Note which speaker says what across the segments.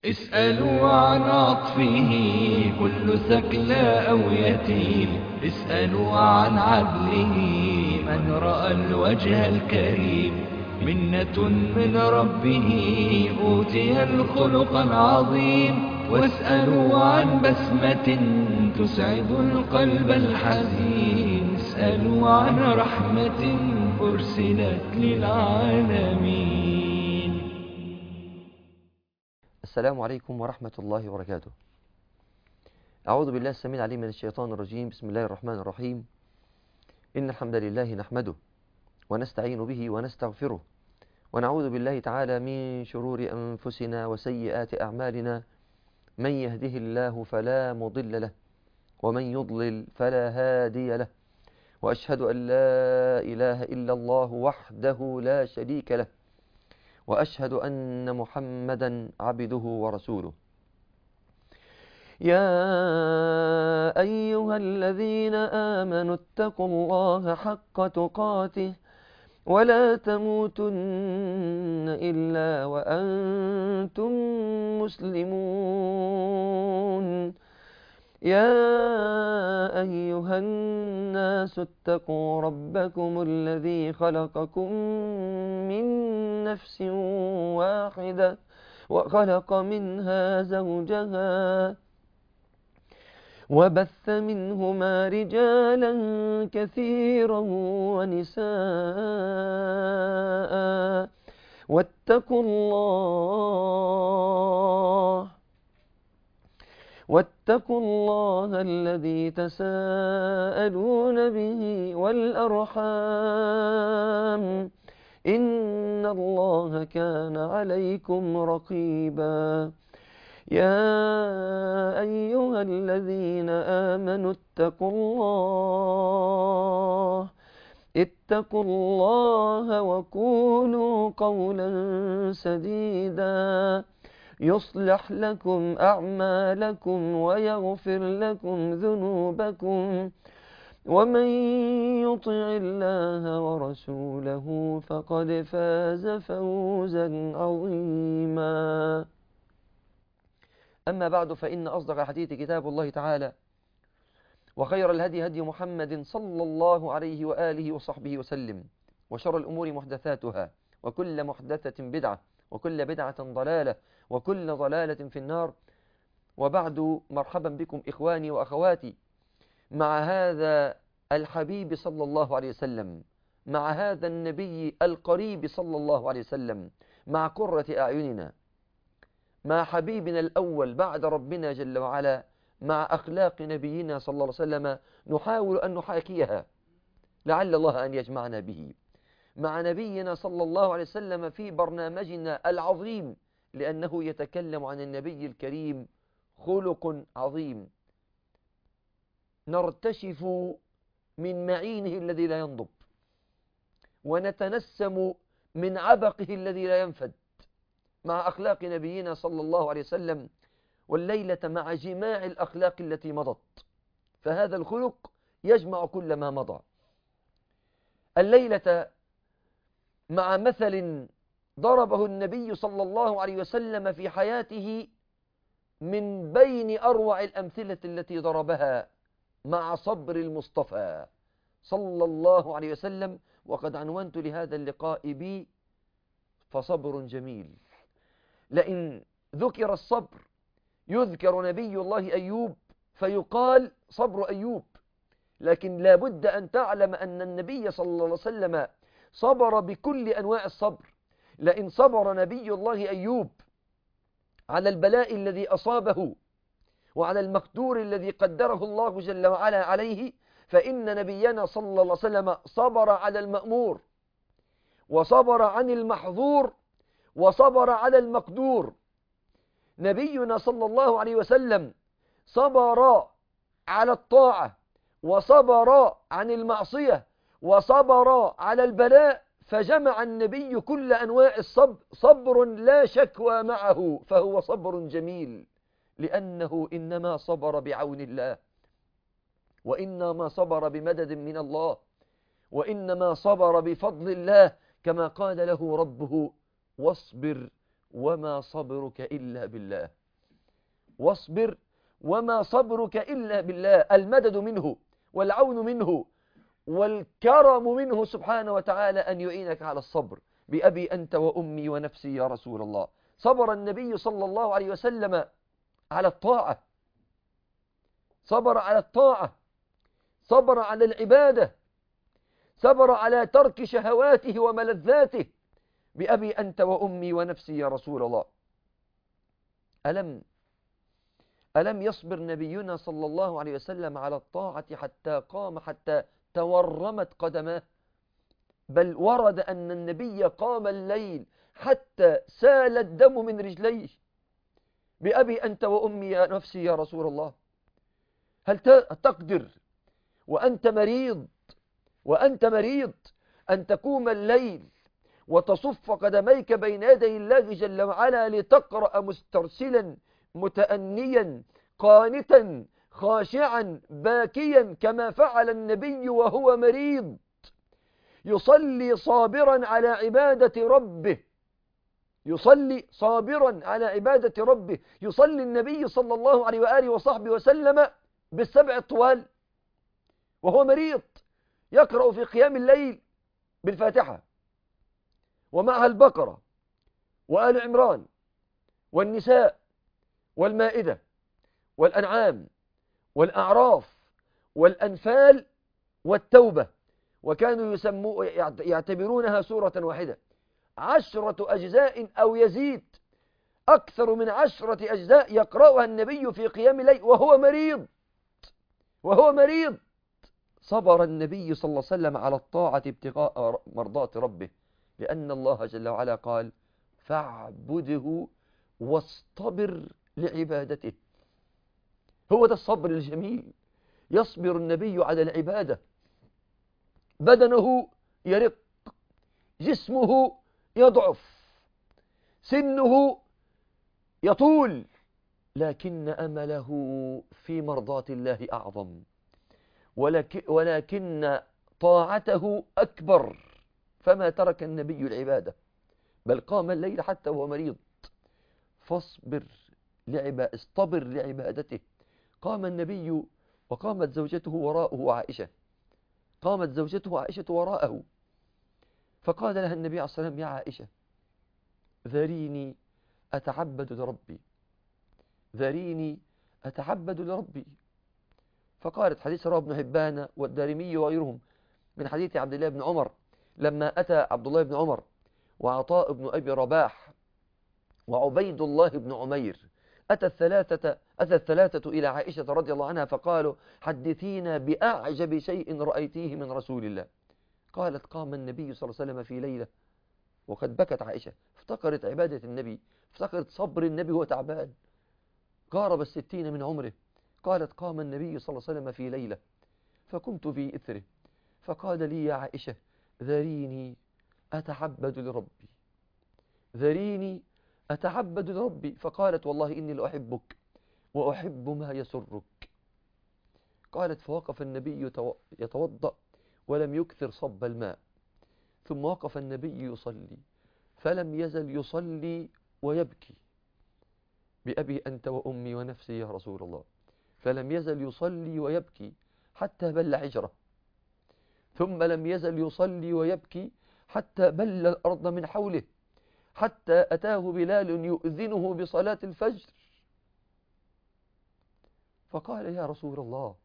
Speaker 1: اسألوا عن عطفه كل ثكلى أو يتيم. اسألوا عن عدله من رأى الوجه الكريم. منة من ربه أوتي الخلق العظيم. واسألوا عن بسمة تسعد القلب الحزين. اسألوا عن رحمة أرسلت للعالمين.
Speaker 2: السلام عليكم ورحمة الله وبركاته. أعوذ بالله السميع العليم من الشيطان الرجيم. بسم الله الرحمن الرحيم. إن الحمد لله نحمده ونستعين به ونستغفره، ونعوذ بالله تعالى من شرور أنفسنا وسيئات أعمالنا. من يهده الله فلا مضل له، ومن يضلل فلا هادي له. وأشهد أن لا إله إلا الله وحده لا شريك له، وأشهد أن محمدا عبده ورسوله. يا أيها الذين آمنوا اتقوا الله حق تقاته ولا تموتن إلا وأنتم مسلمون. يا أيها الناس اتقوا ربكم الذي خلقكم من نفس واحدة وخلق منها زوجها وبث منهما رجالا كثيرا ونساء. واتقوا الله الذي تساءلون به والأرحام، إن الله كان عليكم رقيبا. يا أيها الذين آمنوا اتقوا الله وقولوا قولا سديدا يصلح لكم أعمالكم ويغفر لكم ذنوبكم، ومن يطع الله ورسوله فقد فاز فوزا عظيما. أما بعد، فإن أصدق الحديث كتاب الله تعالى، وخير الهدي هدي محمد صلى الله عليه وآله وصحبه وسلم، وشر الأمور محدثاتها، وكل محدثة بدعة، وكل بدعة ضلالة، وكل ضلالة في النار. وبعد، مرحبا بكم إخواني وأخواتي مع هذا الحبيب صلى الله عليه وسلم، مع هذا النبي القريب صلى الله عليه وسلم، مع قرة أعيننا، مع حبيبنا الأول بعد ربنا جل وعلا، مع أخلاق نبينا صلى الله عليه وسلم. نحاول أن نحاكيها لعل الله أن يجمعنا به، مع نبينا صلى الله عليه وسلم في برنامجنا العظيم، لأنه يتكلم عن النبي الكريم خلق عظيم. نرتشف من معينه الذي لا ينضب، ونتنسم من عبقه الذي لا ينفد، مع أخلاق نبينا صلى الله عليه وسلم، والليلة مع جماع الأخلاق التي مضت، فهذا الخلق يجمع كل ما مضى. الليلة مع مثل ضربه النبي صلى الله عليه وسلم في حياته من بين أروع الأمثلة التي ضربها، مع صبر المصطفى صلى الله عليه وسلم. وقد عنونت لهذا اللقاء بي فصبر جميل. لئن ذكر الصبر يذكر نبي الله أيوب فيقال صبر أيوب، لكن لا بد أن تعلم أن النبي صلى الله عليه وسلم صبر بكل أنواع الصبر. لئن صبر نبي الله أيوب على البلاء الذي أصابه وعلى المقدور الذي قدره الله جل وعلا عليه، فإن نبينا صلى الله عليه وسلم صبر على المأمور، وصبر عن المحظور، وصبر على المقدور. نبينا صلى الله عليه وسلم صبر على الطاعة، وصبر عن المعصية، وصبر على البلاء، فجمع النبي كل أنواع الصبر. صبر لا شكوى معه، فهو صبر جميل، لأنه إنما صبر بعون الله، وإنما صبر بمدد من الله، وإنما صبر بفضل الله، كما قال له ربه: واصبر وما صبرك إلا بالله. واصبر وما صبرك إلا بالله. المدد منه والعون منه والكرم منه سبحانه وتعالى أن يعينك على الصبر. بأبي أنت وأمي ونفسي يا رسول الله. صبر النبي صلى الله عليه وسلم على الطاعة، صبر على الطاعة، صبر على العبادة، صبر على ترك شهواته وملذاته. بأبي أنت وأمي ونفسي يا رسول الله. ألم يصبر نبينا صلى الله عليه وسلم على الطاعة حتى قام، حتى تورمت قدماه؟ بل ورد أن النبي قام الليل حتى سال الدم من رجليه. بأبي أنت وأمي يا نفسي يا رسول الله. هل تقدر وأنت مريض أن تقوم الليل وتصف قدميك بين يدي الله جل وعلا لتقرأ مسترسلا متأنيا قانتا خاشعا باكيا كما فعل النبي وهو مريض، يصلي صابرا على عبادة ربه، يصلي صابرا على عبادة ربه، يصلي النبي صلى الله عليه وآله وصحبه وسلم بالسبع الطوال وهو مريض، يقرأ في قيام الليل بالفاتحة ومعها البقرة وآل عمران والنساء والمائدة والأنعام والأعراف والأنفال والتوبة، وكانوا يعتبرونها سورة واحدة، 10 أجزاء أو يزيد، أكثر من 10 أجزاء يقرأها النبي في قيام الليل وهو مريض. صبر النبي صلى الله عليه وسلم على الطاعة ابتغاء مرضات ربه، لأن الله جل وعلا قال فاعبده واصطبر لعبادته. هو ده الصبر الجميل. يصبر النبي على العبادة، بدنه يرق، جسمه يضعف، سنه يطول، لكن أمله في مرضاة الله أعظم، ولكن طاعته أكبر، فما ترك النبي العبادة بل قام الليل حتى وهو مريض. اصطبر لعبادته. قام النبي وقامت زوجته وراءه عائشة، قامت زوجته عائشة وراءه، فقال لها النبي عليه الصلاة والسلام يا عائشة ذريني أتعبد لربي، ذريني أتعبد لربي. فقالت، حديث رواه ابن حبان والدارمي وغيرهم من حديث عبد الله بن عمر، لما أتى عبد الله بن عمر وعطاء بن أبي رباح وعبيد الله بن عمير، أتى الثلاثة إلى عائشة رضي الله عنها فقالوا حدثينا بأعجب شيء رأيتيه من رسول الله. قالت قام النبي صلى الله عليه وسلم في ليلة، وقد بكت عائشة، افتكرت عبادة النبي، افتكرت صبر النبي وهو تعبان قارب 60 من عمره. قالت قام النبي صلى الله عليه وسلم في ليلة فكنت في إثره فقال لي يا عائشة ذريني أتعبد لربي، ذريني أتعبد لربي. فقالت والله إني لأحبك وأحب ما يسرك. قالت فوقف النبي يتوضأ ولم يكثر صب الماء، ثم وقف النبي يصلي فلم يزل يصلي ويبكي. بأبي أنت وأمي ونفسي يا رسول الله. فلم يزل يصلي ويبكي حتى بل حجره، ثم لم يزل يصلي ويبكي حتى بل الأرض من حوله، حتى أتاه بلال يؤذنه بصلاة الفجر فقال يا رسول الله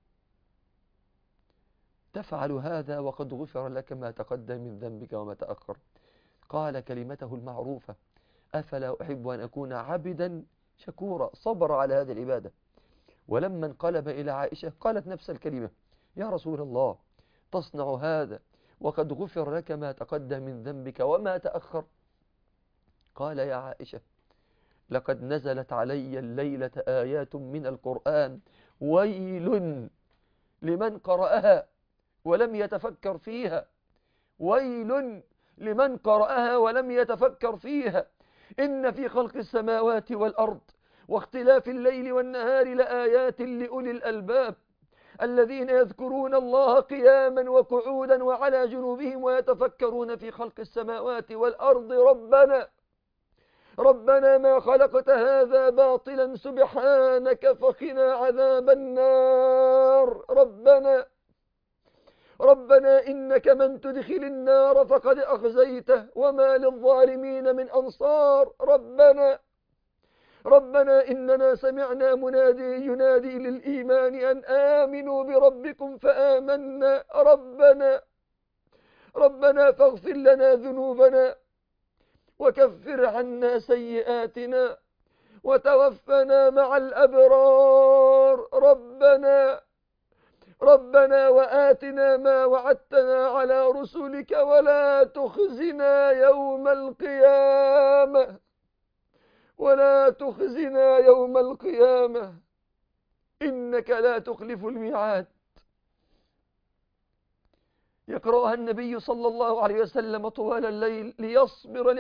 Speaker 2: تفعل هذا وقد غفر لك ما تقدم من ذنبك وما تأخر؟ قال كلمته المعروفة أفلا أحب أن أكون عبدا شكورا. صبر على هذه العبادة. ولما انقلب إلى عائشة قالت نفس الكلمة، يا رسول الله تصنع هذا وقد غفر لك ما تقدم من ذنبك وما تأخر؟ قال يا عائشة لقد نزلت علي الليلة آيات من القرآن ويل لمن قرأها ولم يتفكر فيها، ويل لمن قرأها ولم يتفكر فيها. إن في خلق السماوات والأرض واختلاف الليل والنهار لآيات لأولي الألباب الذين يذكرون الله قياما وقعودا وعلى جنوبهم ويتفكرون في خلق السماوات والأرض ربنا ما خلقت هذا باطلا سبحانك فقنا عذاب النار. ربنا إنك من تدخل النار فقد أخزيته وما للظالمين من أنصار. ربنا إننا سمعنا منادي ينادي للإيمان أن آمنوا بربكم فآمنا. ربنا فاغفر لنا ذنوبنا وكفر عنا سيئاتنا وتوفنا مع الأبرار. ربنا وآتنا ما وعدتنا على رسلك ولا تخزنا يوم القيامة إنك لا تخلف الميعاد. يقرأها النبي صلى الله عليه وسلم طوال الليل ليصبر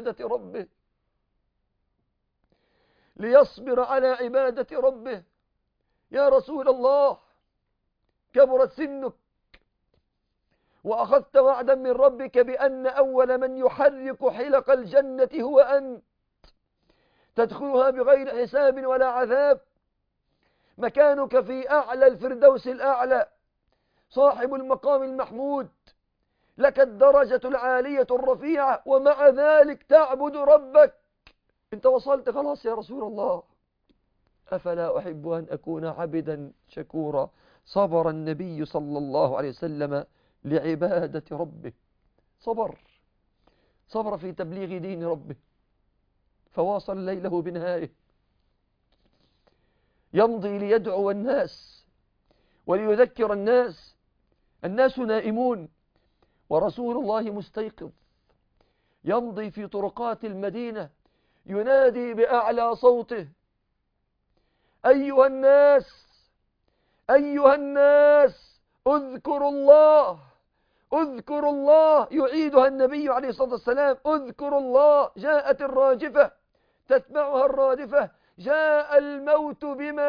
Speaker 2: على عبادة ربه. يا رسول الله، كبرت سنك وأخذت وعدا من ربك بأن أول من يحرك حلق الجنة هو أنت، تدخلها بغير حساب ولا عذاب، مكانك في أعلى الفردوس الأعلى، صاحب المقام المحمود، لك الدرجة العالية الرفيعة، ومع ذلك تعبد ربك. انت وصلت خلاص يا رسول الله. أفلا أحب أن أكون عبدا شكورا. صبر النبي صلى الله عليه وسلم لعبادة ربه، صبر في تبليغ دين ربه، فواصل ليله بنهاره، يمضي ليدعو الناس وليذكر الناس نائمون ورسول الله مستيقظ، يمضي في طرقات المدينة ينادي بأعلى صوته: أيها الناس اذكروا الله. يعيدها النبي عليه الصلاة والسلام: اذكروا الله. جاءت الراجفة تتبعها الرادفة، جاء الموت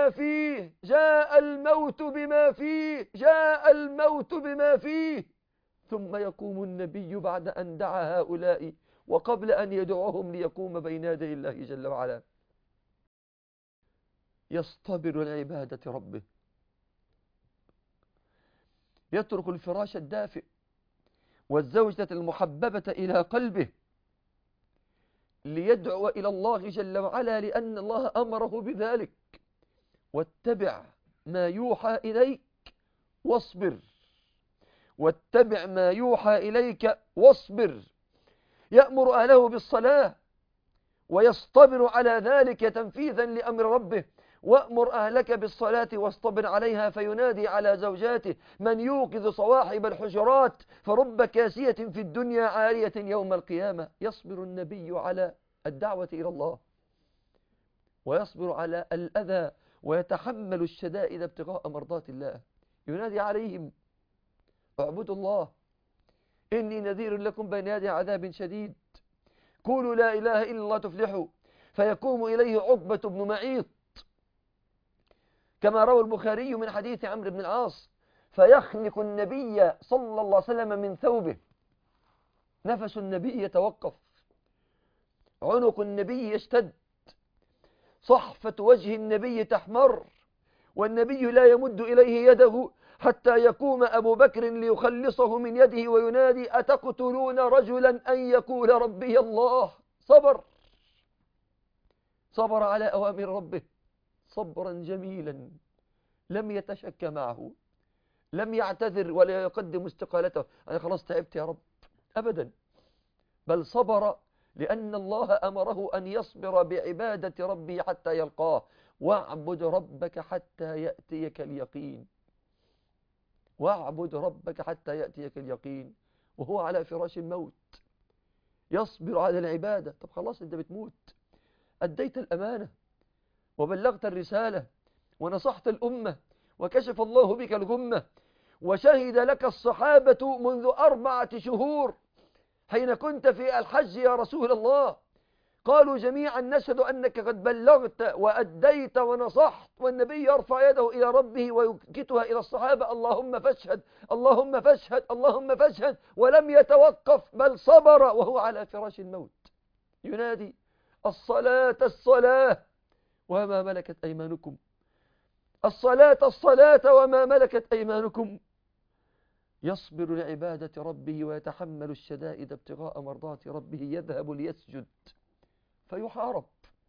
Speaker 2: بما فيه. ثم يقوم النبي بعد أن دعا هؤلاء وقبل أن يدعوهم ليقوم بين يدي الله جل وعلا، يصطبر لعبادة ربه، يترك الفراش الدافئ والزوجة المحببة إلى قلبه ليدعو إلى الله جل وعلا، لأن الله أمره بذلك. واتبع ما يوحى إليك واصبر. يأمر أهله بالصلاة ويصطبر على ذلك تنفيذا لأمر ربه. وأمر أهلك بالصلاة واصطبر عليها. فينادي على زوجاته: من يوقظ صواحب الحجرات فرب كاسية في الدنيا عارية يوم القيامة. يصبر النبي على الدعوة إلى الله، ويصبر على الأذى، ويتحمل الشدائد ابتغاء مرضات الله. ينادي عليهم: اعبدوا الله، إني نذير لكم بين يدي عذاب شديد، قولوا لا إله إلا الله تفلحوا. فيقوم إليه عقبة بن معيط كما روى البخاري من حديث عمرو بن العاص، فيخنق النبي صلى الله عليه وسلم من ثوبه، نفس النبي يتوقف، عنق النبي يشتد، صحفة وجه النبي تحمر، والنبي لا يمد إليه يده حتى يقوم أبو بكر ليخلصه من يده وينادي: أتقتلون رجلا أن يقول ربي الله؟ صبر على أوامر ربه صبرا جميلا، لم يتشك معه، لم يعتذر ولا يقدم استقالته: أنا خلاص تعبت يا رب، أبدا، بل صبر لأن الله أمره أن يصبر بعبادة ربه حتى يلقاه. واعبد ربك حتى يأتيك اليقين. وهو على فراش الموت يصبر على العبادة. طب خلاص أنت بتموت، أديت الأمانة وبلغت الرسالة ونصحت الأمة وكشف الله بك الغمة، وشهد لك الصحابة منذ 4 شهور حين كنت في الحج يا رسول الله، قالوا جميعا: نشهد أنك قد بلغت وأديت ونصحت. والنبي يرفع يده إلى ربه ويكتها إلى الصحابة: اللهم فاشهد، اللهم فاشهد، اللهم فاشهد. ولم يتوقف، بل صبر وهو على فراش الموت، ينادي: الصلاة الصلاة وما ملكت أيمانكم، الصلاة الصلاة وما ملكت أيمانكم. يصبر لعبادة ربه ويتحمل الشدائد ابتغاء مرضات ربه، يذهب ليسجد فيحارب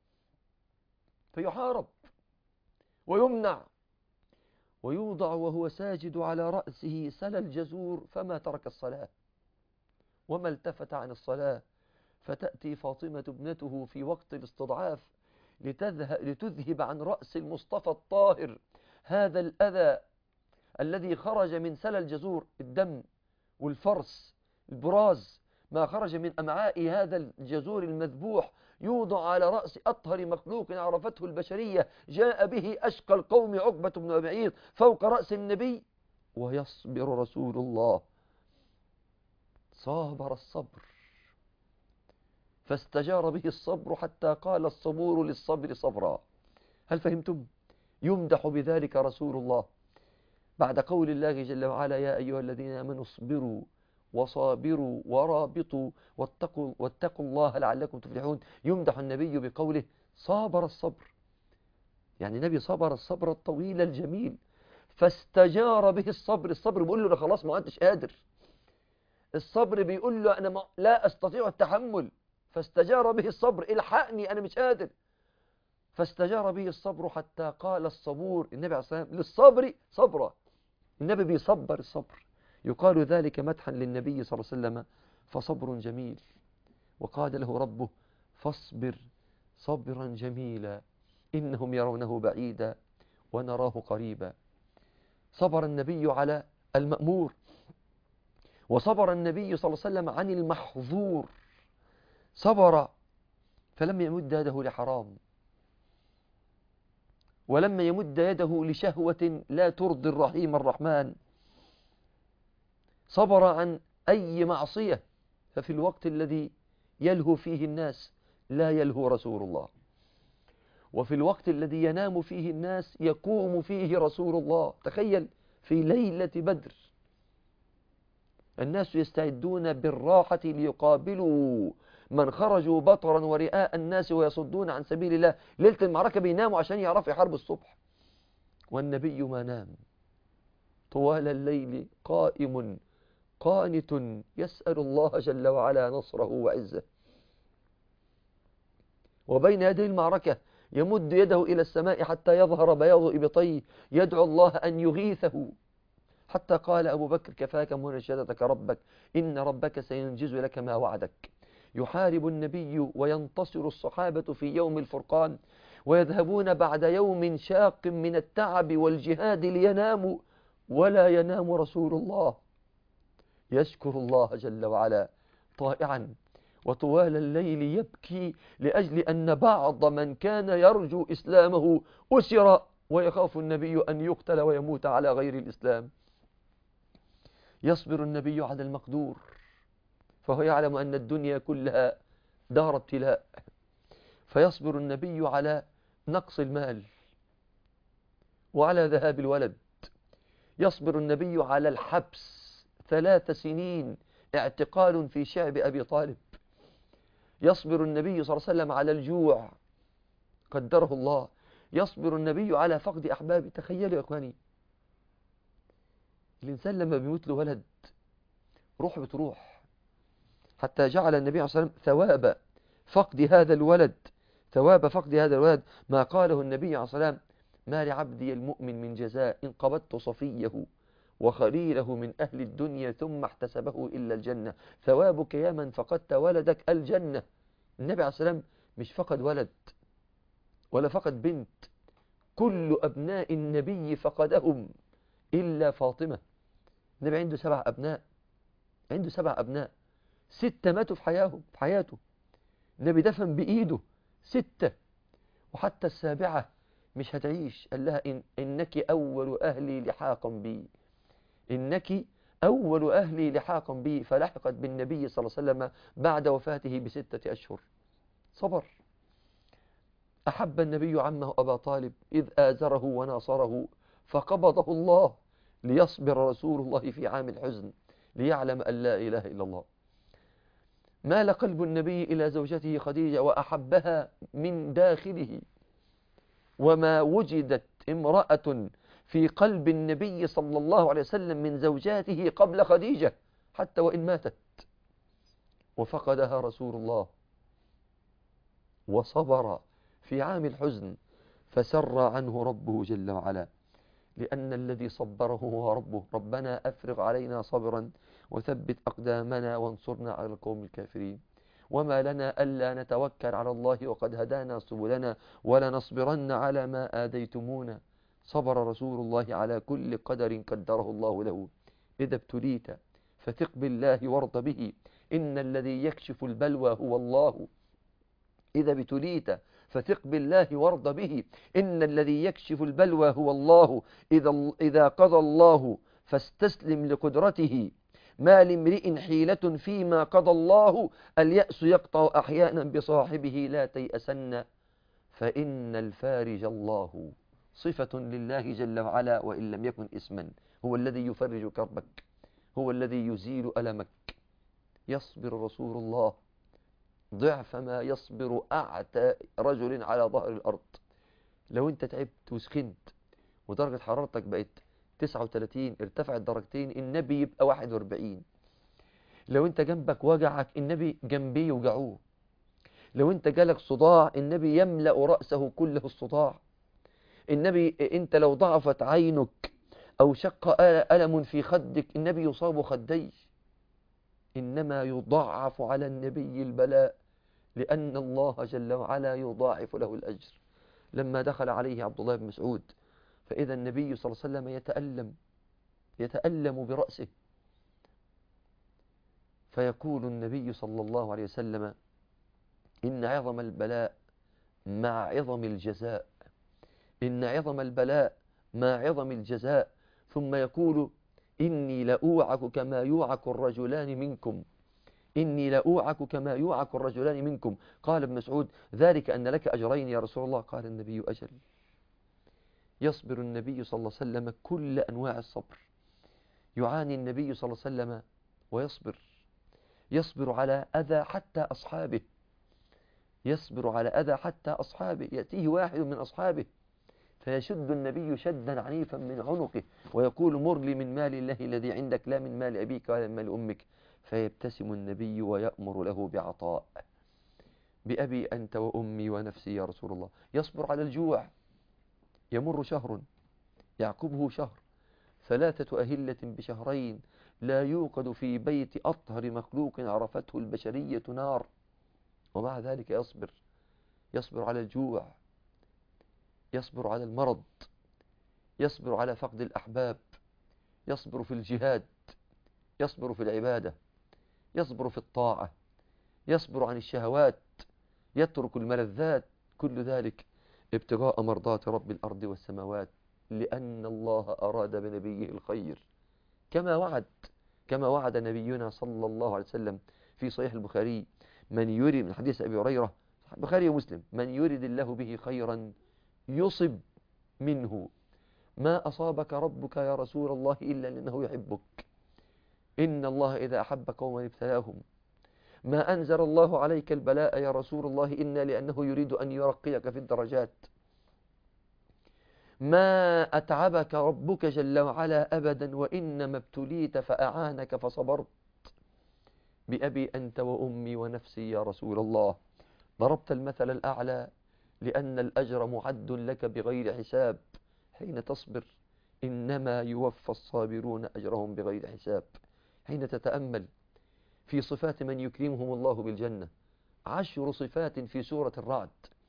Speaker 2: ويمنع، ويوضع وهو ساجد على رأسه سل الجزور فما ترك الصلاة وما التفت عن الصلاة. فتأتي فاطمة ابنته في وقت الاستضعاف لتذهب عن رأس المصطفى الطاهر هذا الأذى الذي خرج من سل الجزور، الدم والفرس البراز، ما خرج من أمعاء هذا الجزور المذبوح، يوضع على رأس أطهر مخلوق عرفته البشرية. جاء به أشقى القوم عقبة بن أبي معيط فوق رأس النبي، ويصبر رسول الله. صابر الصبر فاستجار به الصبر حتى قال الصبور للصبر صبرا. هل فهمتم؟ يمدح بذلك رسول الله بعد قول الله جل وعلا: يا أيها الذين آمنوا اصبروا وصابروا ورابطوا واتقوا الله لعلكم تفلحون. يمدح النبي بقوله صابر الصبر، يعني النبي صبر الصبر الطويل الجميل. فاستجار به الصبر، الصبر بيقول له أنا خلاص ما عدتش قادر، الصبر بيقول له أنا لا أستطيع التحمل. فاستجار به الصبر، الحقني أنا مش قادر. فاستجار به الصبر حتى قال الصبور، النبي عليه الصلاة والسلام، للصبر صبرا. النبي بيصبر الصبر، يقال ذلك مدحا للنبي صلى الله عليه وسلم. فصبر جميل. وقال له ربه: فاصبر صبرا جميلا إنهم يرونه بعيدا ونراه قريبا. صبر النبي على المأمور، وصبر النبي صلى الله عليه وسلم عن المحظور. صبر فلم يمد يده لحرام، ولم يمد يده لشهوة لا ترضي الرحيم الرحمن. صبر عن أي معصية، ففي الوقت الذي يلهو فيه الناس لا يلهو رسول الله، وفي الوقت الذي ينام فيه الناس يقوم فيه رسول الله. تخيل في ليلة بدر الناس يستعدون بالراحة ليقابلوا من خرجوا بطرا ورئاء الناس ويصدون عن سبيل الله. ليلة المعركة بيناموا عشان يعرفوا يحاربوا الصبح، والنبي ما نام طوال الليل قائم قانت يسأل الله جل وعلا نصره وعزه. وبين يدي المعركة يمد يده إلى السماء حتى يظهر بياض إبطيه يدعو الله أن يغيثه، حتى قال أبو بكر: كفاك مناشدتك ربك، إن ربك سينجز لك ما وعدك. يحارب النبي وينتصر الصحابة في يوم الفرقان، ويذهبون بعد يوم شاق من التعب والجهاد ليناموا، ولا ينام رسول الله. يشكر الله جل وعلا طائعا، وطوال الليل يبكي لأجل أن بعض من كان يرجو إسلامه أسر، ويخاف النبي أن يقتل ويموت على غير الإسلام. يصبر النبي على المقدور، فهو يعلم أن الدنيا كلها دار ابتلاء، فيصبر النبي على نقص المال وعلى ذهاب الولد. يصبر النبي على الحبس 3 سنين اعتقال في شعب أبي طالب. يصبر النبي صلى الله عليه وسلم على الجوع قدره الله. يصبر النبي على فقد أحبابه. تخيلوا يا إخواني، الإنسان لما بيموت له ولد روح بتروح، حتى جعل النبي عليه الصلاة والسلام ثواب فقد هذا الولد ما قاله النبي عليه الصلاة والسلام: ما لعبدي المؤمن من جزاء إن قبضت صفيه وخليله من أهل الدنيا ثم احتسبه إلا الجنة. ثوابك يا من فقدت ولدك الجنة. النبي عليه الصلاة والسلام مش فقد ولد ولا فقد بنت، كل أبناء النبي فقدهم إلا فاطمة. النبي عنده 7 أبناء، عنده 7 أبناء، 6 ماتوا في حياته. النبي دفن بإيده 6، وحتى السابعة مش هتعيش. قال لها إنك أول أهلي لحاقا بي، إنك أول أهلي لحاقا بي. فلحقت بالنبي صلى الله عليه وسلم بعد وفاته ب6 أشهر. صبر. أحب النبي عمه أبا طالب إذ آزره وناصره، فقبضه الله ليصبر رسول الله في عام الحزن ليعلم أن لا إله إلا الله. مال قلب النبي إلى زوجته خديجة وأحبها من داخله، وما وجدت امرأة في قلب النبي صلى الله عليه وسلم من زوجاته قبل خديجة حتى وإن ماتت، وفقدها رسول الله وصبر في عام الحزن فسر عنه ربه جل وعلا، لأن الذي صبره هو ربه. ربنا أفرغ علينا صبرا وثبت أقدامنا وانصرنا على القوم الكافرين. وما لنا ألا نتوكل على الله وقد هدانا سبلنا ولنصبرن على ما آذيتمونا. صبر رسول الله على كل قدر قدره الله له. إذا ابتليت فثق بالله وارض به، إن الذي يكشف البلوى هو الله. إذا ابتليت فثق بالله وارض به، إن الذي يكشف البلوى هو الله. إذا قضى الله فاستسلم لقدرته، ما لامرئ حيلة فيما قضى الله. اليأس يقطع أحيانا بصاحبه، لا تيأسن فإن الفارج الله. صفة لله جل وعلا وإن لم يكن اسما. هو الذي يفرج كربك، هو الذي يزيل ألمك. يصبر رسول الله ضعف ما يصبر أعتى رجل على ظهر الأرض. لو أنت تعبت وسخنت ودرجة حرارتك بقت 39 ارتفعت درجتين، النبي يبقى 41. لو أنت جنبك وجعك النبي جنبيه يوجعوه. لو أنت جالك صداع النبي يملأ رأسه كله الصداع. النبي أنت لو ضعفت عينك أو شق ألم في خدك النبي يصاب خديه. إنما يضاعف على النبي البلاء، لأن الله جل وعلا يضاعف له الأجر. لما دخل عليه عبد الله بن مسعود فإذا النبي صلى الله عليه وسلم يتألم برأسه، فيقول النبي صلى الله عليه وسلم: إن عظم البلاء مع عظم الجزاء، إن عظم البلاء مع عظم الجزاء. ثم يقول: إني لأوعك كما يوعك الرجلان منكم، إني لأوعك كما يوعك الرجلان منكم. قال ابن مسعود: ذلك أن لك أجرين يا رسول الله. قال النبي: أجل. يصبر النبي صلى الله عليه وسلم كل أنواع الصبر. يعاني النبي صلى الله عليه وسلم ويصبر، يصبر على أذى حتى أصحابه، يصبر على أذى حتى أصحابه. يأتيه واحد من أصحابه فيشد النبي شدا عنيفا من عنقه ويقول: مر لي من مال الله الذي عندك لا من مال أبيك ولا من مال أمك. فيبتسم النبي ويأمر له بعطاء. بأبي أنت وأمي ونفسي يا رسول الله. يصبر على الجوع، يمر شهر يعقبه شهر، 3 أهلة بشهرين، لا يوقد في بيت أطهر مخلوق عرفته البشرية نار، ومع ذلك يصبر. يصبر على الجوع، يصبر على المرض، يصبر على فقد الأحباب، يصبر في الجهاد، يصبر في العبادة، يصبر في الطاعة، يصبر عن الشهوات، يترك الملذات. كل ذلك ابتغاء مرضات رب الأرض والسماوات، لأن الله أراد بنبيه الخير كما وعد نبينا صلى الله عليه وسلم في صحيح البخاري: من يرد، من حديث أبي هريرة البخاري ومسلم: من يرد الله به خيرا يصب منه. ما أصابك ربك يا رسول الله إلا لأنه يحبك. إن الله إذا أحب قوما ابتلاهم. ما أنزل الله عليك البلاء يا رسول الله إلا لأنه يريد أن يرقيك في الدرجات. ما أتعبك ربك جل وعلا أبدا، وإنما ابتليت فأعانك فصبرت. بأبي أنت وأمي ونفسي يا رسول الله. ضربت المثل الأعلى، لأن الأجر معد لك بغير حساب. حين تصبر إنما يوفى الصابرون أجرهم بغير حساب. حين تتأمل في صفات من يكرمهم الله بالجنة، 10 صفات في سورة الرعد،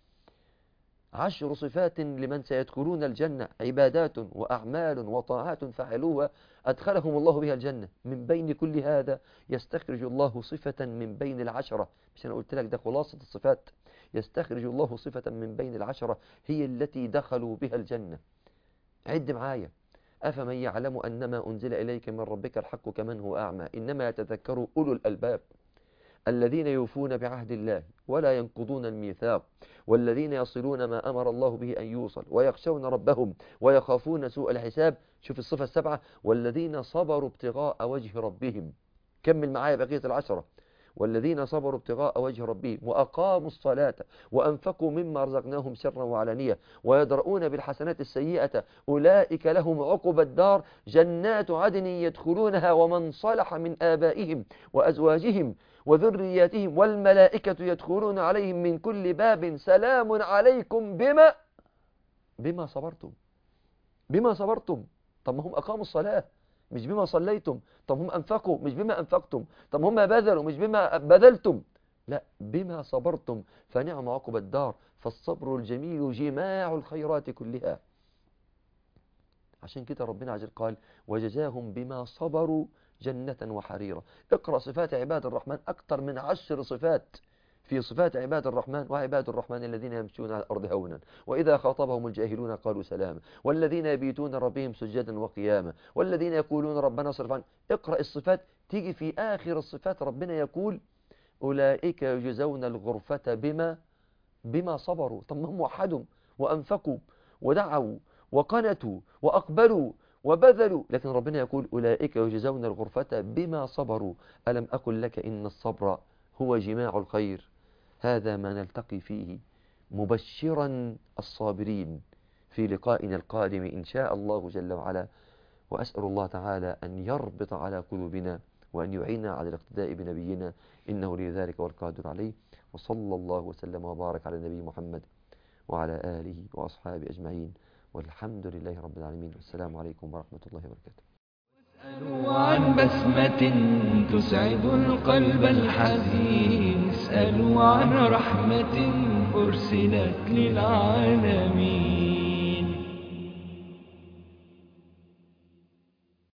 Speaker 2: 10 صفات لمن سيدخلون الجنة، عبادات وأعمال وطاعات فعلوها أدخلهم الله بها الجنة. من بين كل هذا يستخرج الله صفة من بين 10. مش أنا قلت لك ده خلاصة الصفات؟ يستخرج الله صفة من بين 10 هي التي دخلوا بها الجنة. عد معايا: أفمن يعلم أنما أنزل إليك من ربك الحق كمن هو أعمى، إنما يتذكر أولو الألباب الذين يوفون بعهد الله ولا ينقضون الميثاق، والذين يصلون ما أمر الله به أن يوصل، ويخشون ربهم ويخافون سوء الحساب. شوف الصفة 7: والذين صبروا ابتغاء وجه ربهم. كمل معايا بقية 10: والذين صبروا ابتغاء وجه ربهم وأقاموا الصلاة وأنفقوا مما رزقناهم سرا وعلانية ويدرؤون بالحسنات السيئة أولئك لهم عقبى الدار جنات عدن يدخلونها ومن صلح من آبائهم وأزواجهم وذرياتهم والملائكة يدخلون عليهم من كل باب سلام عليكم بما صبرتم. بما صبرتم. طب ما هم أقاموا الصلاة مش بما صليتم. طب هم أنفقوا مش بما أنفقتم. طب هم بذلوا مش بما بذلتم. لا، بما صبرتم فنعم عقب الدار فالصبر الجميل جماع الخيرات كلها. عشان كده ربنا عز وجل قال وجزاهم بما صبروا جنة وحريرة. اقرأ صفات عباد الرحمن أكثر من 10 صفات في صفات عباد الرحمن. وعباد الرحمن الذين يمشون على الأرض هونا وإذا خاطبهم الجاهلون قالوا سلاما والذين يبيتون ربهم سجدا وقياما والذين يقولون ربنا اصرف عنا. اقرأ الصفات تيجي في آخر الصفات ربنا يقول أولئك يجزون الغرفة بما صبروا. طب ما هم وحدوا وأنفقوا ودعوا وقنتوا وأقبلوا وبذلوا، لكن ربنا يقول أولئك يجزون الغرفة بما صبروا. ألم أقل لك إن الصبر هو جماع الخير. هذا ما نلتقي فيه مبشرا الصابرين في لقائنا القادم إن شاء الله جل وعلا. وأسأل الله تعالى أن يربط على قلوبنا وأن يعيننا على الاقتداء بنبينا إنه لذلك والقادر عليه. وصلى الله وسلم وبارك على نبي محمد وعلى آله وأصحابه أجمعين والحمد لله رب العالمين. والسلام عليكم ورحمة الله وبركاته.
Speaker 1: اسألوا عن بسمة تسعد القلب الحزين. اسألوا عن رحمة أرسلت للعالمين.